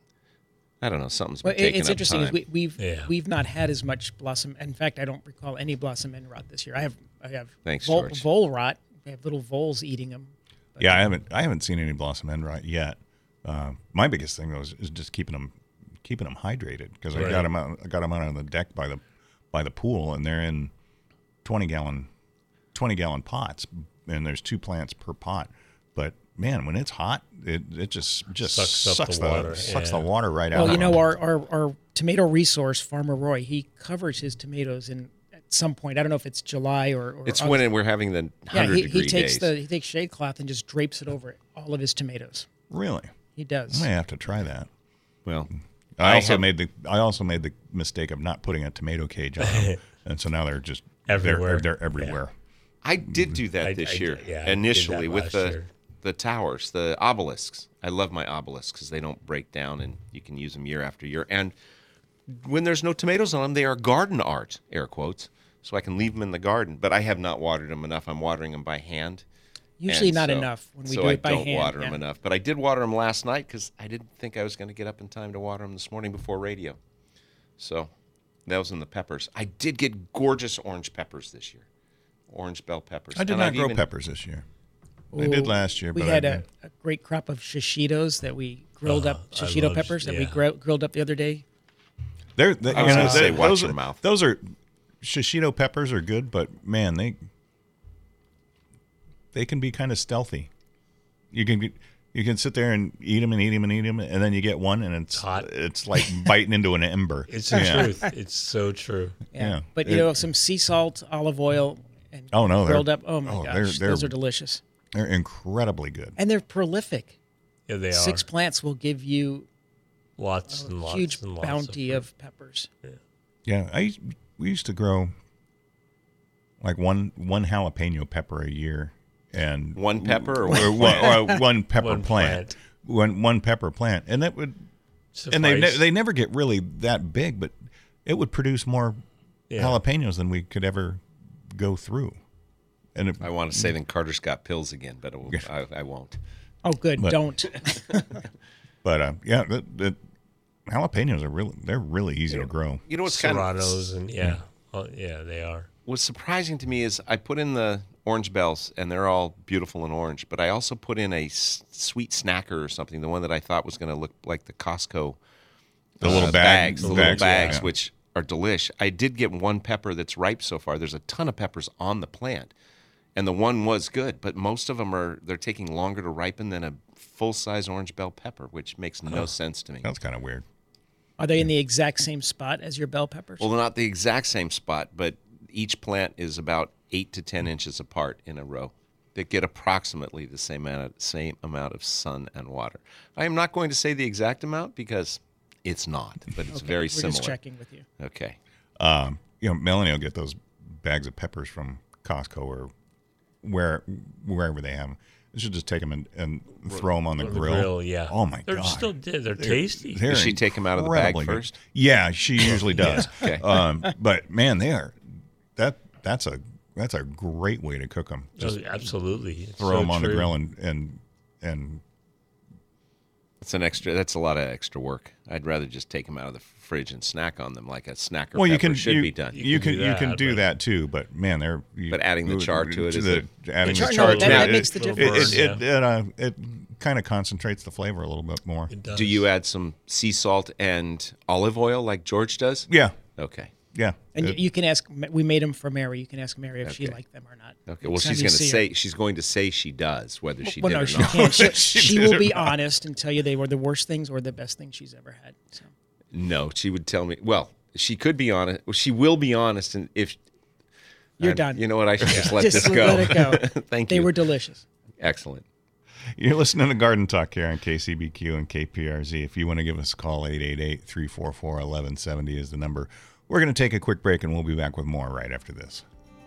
I don't know, something's been Well, it- taking it's up interesting. time. Is we, we've Yeah. we've not had as much blossom. In fact, I don't recall any blossom end rot this year. I have I have Thanks, vole, George. vole rot. I have little voles eating them. Yeah, I haven't I haven't seen any blossom end rot yet. Uh, my biggest thing though is, is just keeping them keeping them hydrated because I Right. got them out I got them out on the deck by the by the pool and they're in twenty gallon twenty gallon pots and there's two plants per pot. But man, when it's hot, it it just just Sucks sucks, up the the, water, sucks yeah. the water right out. Well, you of know, them. our, our, our tomato resource, Farmer Roy, he covers his tomatoes in at some point. I don't know if it's July or, or It's August. when we're having the yeah, hundred he, degree he takes days. the he takes shade cloth and just drapes it over all of his tomatoes. Really, He I does. may have to try that. well, I I also have- made the I also made the mistake of not putting a tomato cage on them, and so now they're just Everywhere. They're, they're everywhere. I did do that I- this I- year. yeah, I did initially that with last the year. the towers, the obelisks. I love my obelisks because they don't break down and you can use them year after year. And when there's no tomatoes on them, they are garden art, air quotes. So I can leave them in the garden. But I have not watered them enough. I'm watering them by hand. Usually And not so- enough when we so do I it by don't hand. water yeah. them enough. But I did water them last night because I didn't think I was going to get up in time to water them this morning before radio. So that was in the peppers. I did get gorgeous orange peppers this year. Orange bell peppers. I did And not I've grow even- peppers this year. I did Ooh, last year, We but had I, a, a great crop of shishitos that we grilled Oh, up, I shishito love- peppers that we yeah. grill, grilled up the other day. they're, they, I was you know, gonna say, they- watch those your are, mouth. Those are shishito peppers are good, but man, they they can be kind of stealthy. You can get, you can sit there and eat them and eat them and eat them, and then you get one, and it's Hot. it's like biting into an ember. It's the Yeah. truth. It's so true. Yeah. Yeah. But, you It- know, some sea salt, olive oil, and Oh, no, they're- grilled up. Oh, my oh, gosh. they're- Those they're- are delicious. They're incredibly good. And they're prolific. Yeah, they Six are. plants will give you Lots a and lots huge and lots bounty of, of peppers. Yeah, I used- we used to grow like one one jalapeno pepper a year, and One pepper or or one one, or one pepper One plant, plant. one one pepper plant, and that would Suffice. and they ne- they never get really that big, but it would produce more Yeah. jalapenos than we could ever go through. And it, I want to say then Carter's got pills again, but it, will- I, I won't. Oh, good. But- Don't. but uh, yeah, the, the jalapenos are really they're really easy to grow. You know what's kind of Serranos and yeah, oh, yeah, they are. what's surprising to me is I put in the orange bells and they're all beautiful and orange, but I also put in a s- sweet snacker or something, the one that I thought was going to look like the Costco The uh, little bag- bags, the the little bags, bags, yeah. which are delish. I did get one pepper that's ripe so far. There's a ton of peppers on the plant, and the one was good, but most of them are they're taking longer to ripen than a full size orange bell pepper, which makes no sense to me. That's kind of weird. Are they in the exact same spot as your bell peppers? Well, they're not the exact same spot, but each plant is about eight to ten inches apart in a row. That get approximately the same amount of, same amount of sun and water. I am not going to say the exact amount because it's not, but it's Okay, very we're similar. just checking with you. Okay. Um, you know, Melanie will get those bags of peppers from Costco or where wherever they have them. You should just take them and, and throw them on the On the grill. grill, yeah. Oh my They're god. still they're, they're tasty. They're Does she take 'em out of the bag incredibly good. first? Yeah, she usually does. Okay. Um, but man, they are that that's a that's a great way to cook them. Just Oh, absolutely. It's throw so them on the true. grill and and and It's an extra. That's a lot of extra work. I'd rather just take them out of the fridge and snack on them like a snacker well, you pepper can should you, be done. You, can can do you can that, do but- that too. But man, they're you, But adding the char to it is the, adding The char- the no, char that- to that it, makes the it, difference. It it, it, uh, it kind of concentrates the flavor a little bit more. It does. Do you add some sea salt and olive oil like George does? Yeah, Okay. yeah. And It- you you can ask. We made them for Mary. You can ask Mary if she Okay. liked them or not. Okay. Well, Next time she's you going to see her. say she's going to say she does, whether she Well, did no, or she not. can't. She, She she did will or be not. honest and tell you they were the worst things or the best things she's ever had. So. No, she would tell me. Well, she could be honest. Well, she will be honest, and if You're I'm- done. You know what? I should just let Just this go. let it go. Thank They you. were delicious. Excellent. You're listening to Garden Talk here on K C B Q and K P R Z. If you want to give us a call, eight eight eight, three four four, one one seven zero is the number. We're going to take a quick break, and we'll be back with more right after this.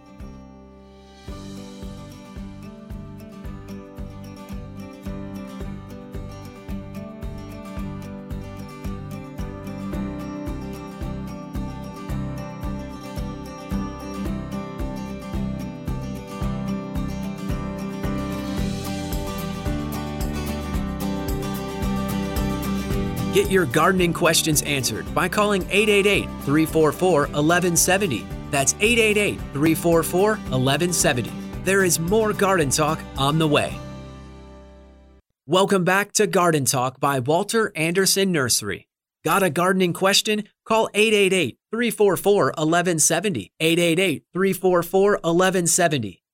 Get your gardening questions answered by calling eight eight eight, three four four, one one seven zero. That's eight eight eight, three four four, one one seven zero. There is more Garden Talk on the way. Welcome back to Garden Talk by Walter Anderson Nursery. Got a gardening question? Call eight eight eight, three four four, one one seven zero. eight eight eight, three four four, one one seven zero.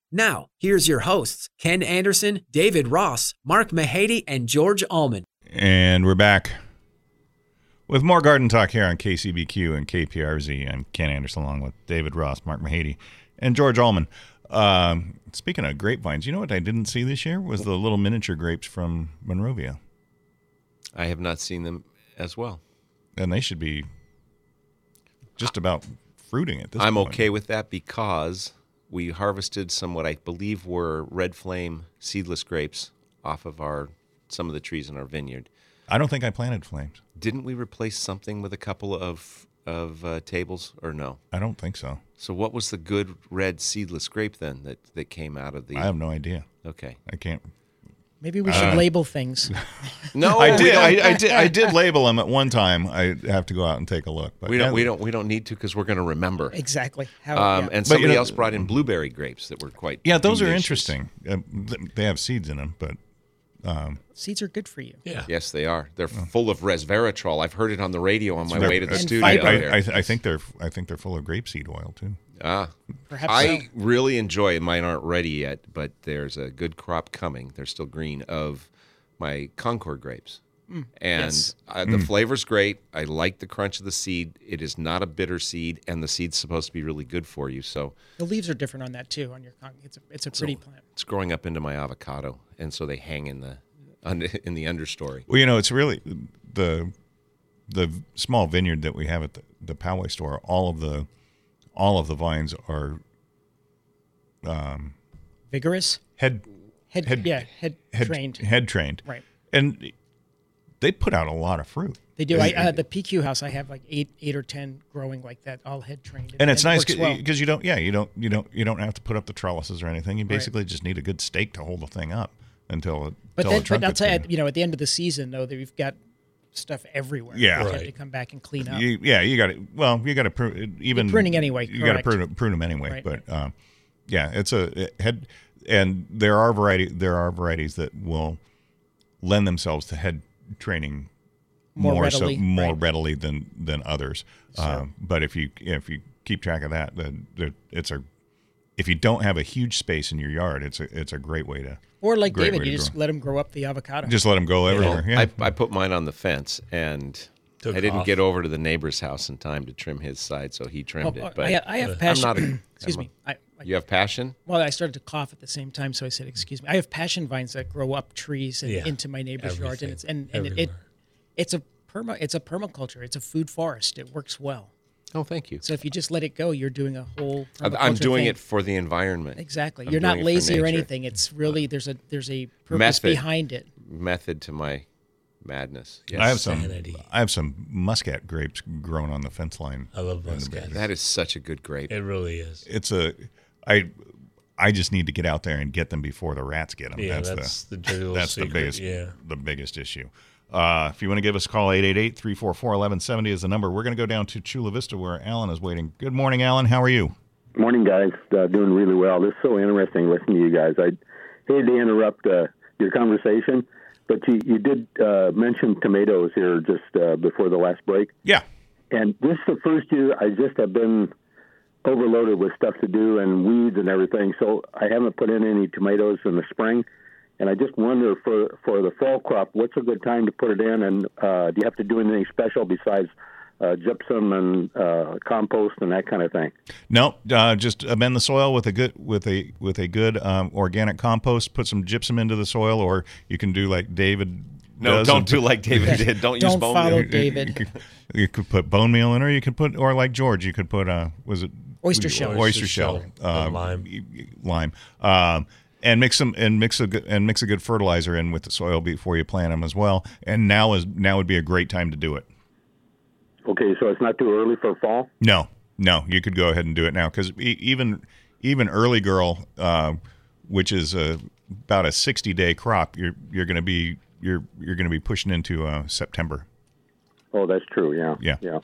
Now, here's your hosts, Ken Anderson, David Ross, Mark Mahady, and George Allman. And we're back with more Garden Talk here on K C B Q and K P R Z. I'm Ken Anderson along with David Ross, Mark Mahady, and George Allman. Um, speaking of grapevines, you know what I didn't see this year was the little miniature grapes from Monrovia. I have not seen them as well. And they should be just about fruiting at this I'm point. okay with that because we harvested some what I believe were Red Flame seedless grapes off of our some of the trees in our vineyard. I don't think I planted flames. Didn't we replace something with a couple of of uh, tables or no? I don't think so. So what was the good red seedless grape then that, that came out of the? I have no idea. Okay. I can't. Maybe we should Uh, label things. No, I we did. don't. I, I did. I did label them at one time. I have to go out and take a look. But we don't. yeah, We don't. We don't need to because we're going to remember. Exactly. How, Um, yeah. And But, you somebody know- else brought in blueberry grapes that were quite. Yeah, those are delicious. interesting. Uh, th- they have seeds in them, but Seeds are good for you. Yeah. Yes, they are. They're full of resveratrol. I've heard it on the radio on my they're- way to the And studio. I, fiber. I, there. I, I think they're. I think they're full of grapeseed oil too. Ah, Perhaps I so. really enjoy it. Mine aren't ready yet, but there's a good crop coming. They're still green of my Concord grapes. And yes. uh, the flavor's great. I like the crunch of the seed. It is not a bitter seed, and the seed's supposed to be really good for you. So The leaves are different on that too. On your con- it's a it's a pretty plant. it's growing up into my avocado, and so they hang in the under, in the understory. Well, you know, it's really the the small vineyard that we have at the, the Poway store. All of the all of the vines are Vigorous. head Head, Head- yeah, head, head trained. head trained, Right. and they put out a lot of fruit. They do. I, uh, the P Q house, I have like eight, eight or ten growing like that, all head trained. And it's it nice works well. because you don't, yeah, you don't, you don't, you don't have to put up the trellises or anything. You basically just need a good stake to hold the thing up until it. But until then, the trunk but I'll gets tell you, big. you know, at the end of the season, though, that we've got stuff everywhere. Yeah. You have Right. to come back and clean up. You, yeah, you got to. Well, you got to prune even You're pruning anyway, You got to correct. prune, prune them anyway. Right, but um, yeah, it's a it head, and there are variety. There are varieties that will lend themselves to head training More more, readily, so more right. readily than than others. Um, but if you if you keep track of that, then there- it's a if you don't have a huge space in your yard, it's a it's a great way to Or like great David, way you to just grow. let them grow up the avocado. just let them go everywhere. Yeah. I, I put mine on the fence, and Took I didn't off. get over to the neighbor's house in time to trim his side, so he Oh, trimmed oh, it. But I, I have passion. I'm not a- excuse I'm a- me. I, I, you have passion? well, I started to cough at the same time, so I said, "Excuse me." I have passion vines that grow up trees and Yeah. into my neighbor's yard, and Everything. it's and, and it, it Everywhere. it's a perma it's a permaculture. It's a food forest. It works well. Oh, thank you. So if you just let it go, you're doing a whole. I'm permaculture doing thing. it for the environment. Exactly. I'm You're doing not it for lazy or nature. anything. It's really there's a there's a purpose Method. behind it. Method to my madness. Yes. I have some. Sanity. I have some muscat grapes growing on the fence line. I love in the muscat. bed. That is such a good grape. It really is. It's a. I. I just need to get out there and get them before the rats get them. Yeah, that's, that's the, the dirty little that's the secret, biggest. yeah. The biggest issue. Uh, if you want to give us a call, eight eight eight, three four four, one one seven zero is the number. We're going to go down to Chula Vista where Alan is waiting. Good morning, Alan. How are you? Morning, guys. Uh, doing really well. This is so interesting listening to you guys. I hate to interrupt uh, your conversation, but you, you did uh, mention tomatoes here just uh, before the last break. Yeah. And this is the first year I just have been overloaded with stuff to do and weeds and everything, so I haven't put in any tomatoes in the spring. And I just wonder for for the fall crop, what's a good time to put it in? And uh, do you have to do anything special besides uh, gypsum and uh, compost and that kind of thing? No, uh, just amend the soil with a good with a with a good um, organic compost. Put some gypsum into the soil, or you can do like David. No, does don't and do put- like David did. Don't, use Don't bone follow meal. David. You could, you could put bone meal in, or you could put, or like George, you could put. Uh, was it Oyster shell. Oyster, Oyster shell, shell, uh, and lime. y- y- lime, um, and mix them and mix a good, and mix a good fertilizer in with the soil before you plant them as well. And now is now would be a great time to do it. Okay, so it's not too early for fall? No, no, you could go ahead and do it now because even even early girl, uh, which is a, about a sixty day crop, you're you're going to be you're you're going to be pushing into uh, September. Oh, that's true. Yeah. Yeah. Yeah.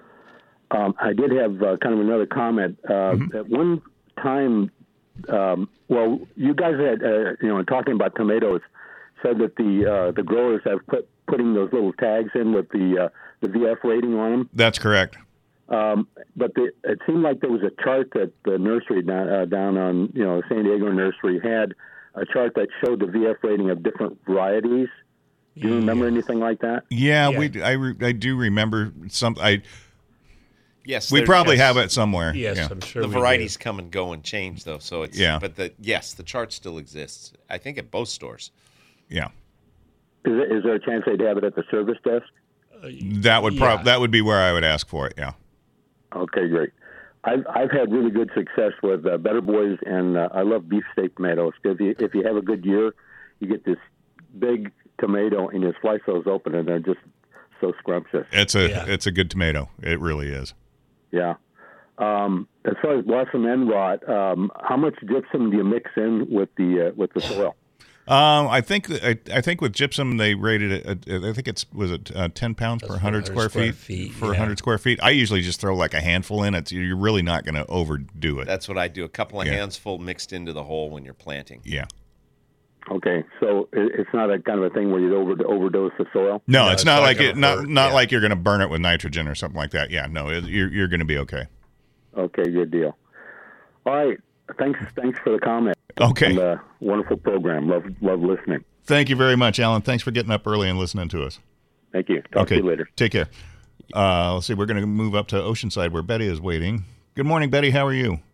Um, I did have uh, kind of another comment. Uh, Mm-hmm. At one time, um, well, you guys had, uh, you know, talking about tomatoes, said that the uh, the growers have put putting those little tags in with the uh, the V F rating on them. That's correct. Um, but the, it seemed like there was a chart that the nursery down, uh, down on, you know, San Diego nursery had a chart that showed the V F rating of different varieties. Do you remember Yeah. anything like that? Yeah, Yeah. we. I, re, I do remember some. I Yes, we there- probably yes. have it somewhere. Yes, Yeah. I'm sure The we do. varieties come and go and change, though. So it's Yeah. But the yes, the chart still exists. I think at both stores. Yeah. Is, it, is there a chance they'd have it at the service desk? That would prob Yeah. that would be where I would ask for it. Yeah. Okay, great. I've I've had really good success with uh, Better Boys, and uh, I love beefsteak tomatoes. If you if you have a good year, you get this big tomato and you slice those open, and they're just so scrumptious. It's a Yeah. it's a good tomato. It really is. Yeah. Um, as far as blossom end rot, um, how much gypsum do you mix in with the uh, with the soil? Um, I think I, I think with gypsum they rated it. At, I think it's was it uh, ten pounds per That's hundred for square, square feet, feet, for yeah. hundred square feet. I usually just throw like a handful in. It's you're really not going to overdo it. That's what I do. A couple of Yeah. hands full mixed into the hole when you're planting. yeah. Okay, so it, it's not a kind of a thing where you over overdose the soil. No, No, it's it's not not like gonna it. Not hurt, not yeah. like you're going to burn it with nitrogen or something like that. Yeah. No, it, you're you're going to be okay. Okay, good deal. All right, thanks thanks for the comment. Okay. And, uh, wonderful program. Love love listening. Thank you very much, Alan. Thanks for getting up early and listening to us. Thank you. Talk Okay. to you later. Take care. Uh, let's see. We're going to move up to Oceanside where Betty is waiting. Good morning, Betty. How are you?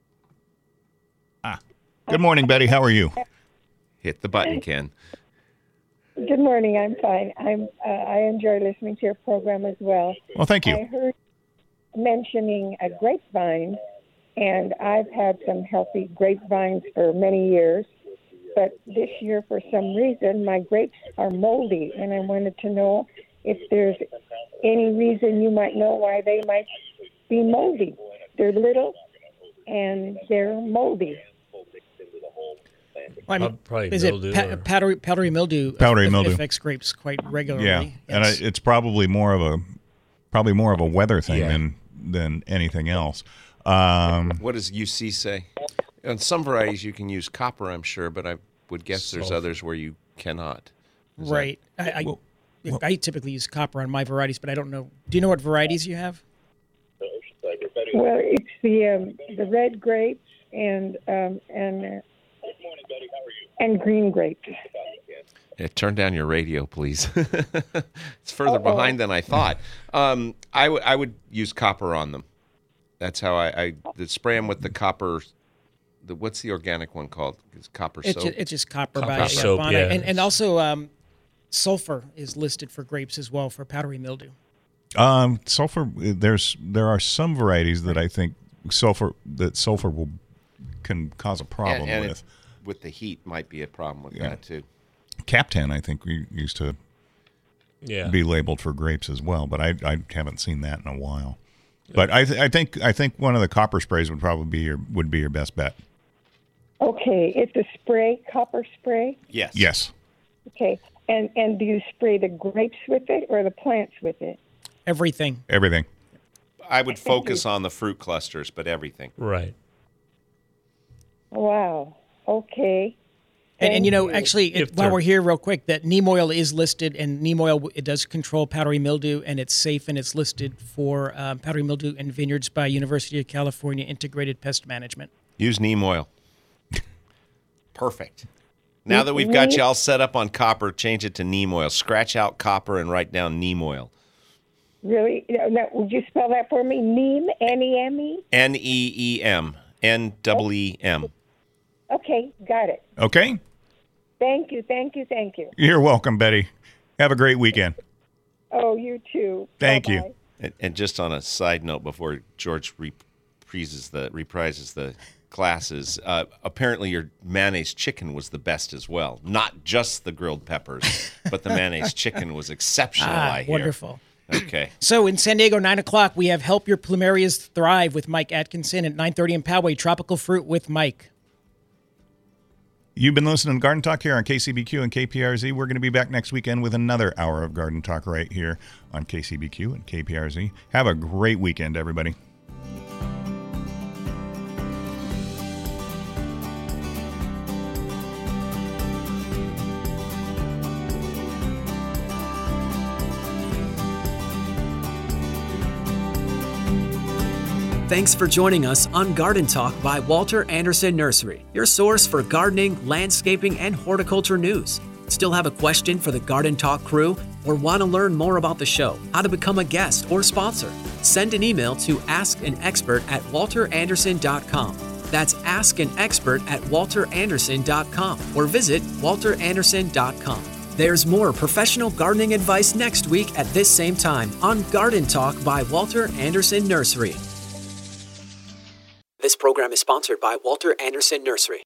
Ah. Good morning, Betty. How are you? Hit the button, Ken. Good morning. I'm fine. I'm. Uh, I enjoy listening to your program as well. Well, thank I you. heard mentioning a grapevine, and I've had some healthy grapevines for many years. But this year, for some reason, my grapes are moldy, and I wanted to know if there's any reason you might know why they might be moldy. They're little, and they're moldy. Well, I mean, Prob- probably is it mildew pa- or- powdery, powdery mildew? Powdery aff- mildew. affects grapes quite regularly. Yeah, and I, Yes. it's probably more of a probably more of a weather thing Yeah. than than anything else. Um, What does U C say? On some varieties, you can use copper, I'm sure, but I would guess there's Sulfur. others where you cannot. Is that- right. I, I, Well, I typically use copper on my varieties, but I don't know. Do you know what varieties you have? Well, it's the um, the red grapes and um, and uh, and green grapes. Yeah, turn down your radio, please. It's further Uh-oh. behind than I thought. Um, I would I would use copper on them. That's how I, I the spray them with the copper. The what's the organic one called? It's copper It's soap. just, it's just copper, Copper by soap, Bonnet. yeah. And, and also um, sulfur is listed for grapes as well for powdery mildew. um, sulfur. There's there are some varieties that I think sulfur that sulfur will can cause a problem and, and with. it, with the heat might be a problem with Yeah. that too. Captan, I think we used to Yeah. be labeled for grapes as well, but I I haven't seen that in a while. But I th- I think I think one of the copper sprays would probably be your would be your best bet. Okay, it's a spray, copper spray. Yes. Yes. Okay, and and do you spray the grapes with it or the plants with it? Everything. Everything. I would focus on the fruit clusters, but everything. Right. Wow. Okay. And, and you know, Thank you. actually, it, If while they're- we're here, real quick, that neem oil is listed, and neem oil it does control powdery mildew, and it's safe, and it's listed for um, powdery mildew in vineyards by University of California Integrated Pest Management. Use neem oil. Perfect. Now that we've got you all set up on copper, change it to neem oil. Scratch out copper and write down neem oil. Really? Now, now, would you spell that for me? Neem, N E M E? N E E M. N E E M. Okay, got it. Okay. Thank you, thank you, thank you. You're welcome, Betty. Have a great weekend. Oh, you too. Thank Bye-bye. you. And, and just on a side note, before George reprises the reprises the classes, uh, apparently your mayonnaise chicken was the best as well. Not just the grilled peppers, but the mayonnaise chicken was exceptional. Ah, I hear. wonderful. Okay. So in San Diego, nine o'clock, we have Help Your Plumerias Thrive with Mike Atkinson at nine thirty in Poway, Tropical Fruit with Mike. You've been listening to Garden Talk here on K C B Q and K P R Z. We're going to be back next weekend with another hour of Garden Talk right here on K C B Q and K P R Z. Have a great weekend, everybody. Thanks for joining us on Garden Talk by Walter Anderson Nursery, your source for gardening, landscaping, and horticulture news. Still have a question for the Garden Talk crew or want to learn more about the show, how to become a guest or sponsor? Send an email to askanexpert at walter anderson dot com. That's askanexpert at walter anderson dot com or visit walter anderson dot com. There's more professional gardening advice next week at this same time on Garden Talk by Walter Anderson Nursery. This program is sponsored by Walter Anderson Nursery.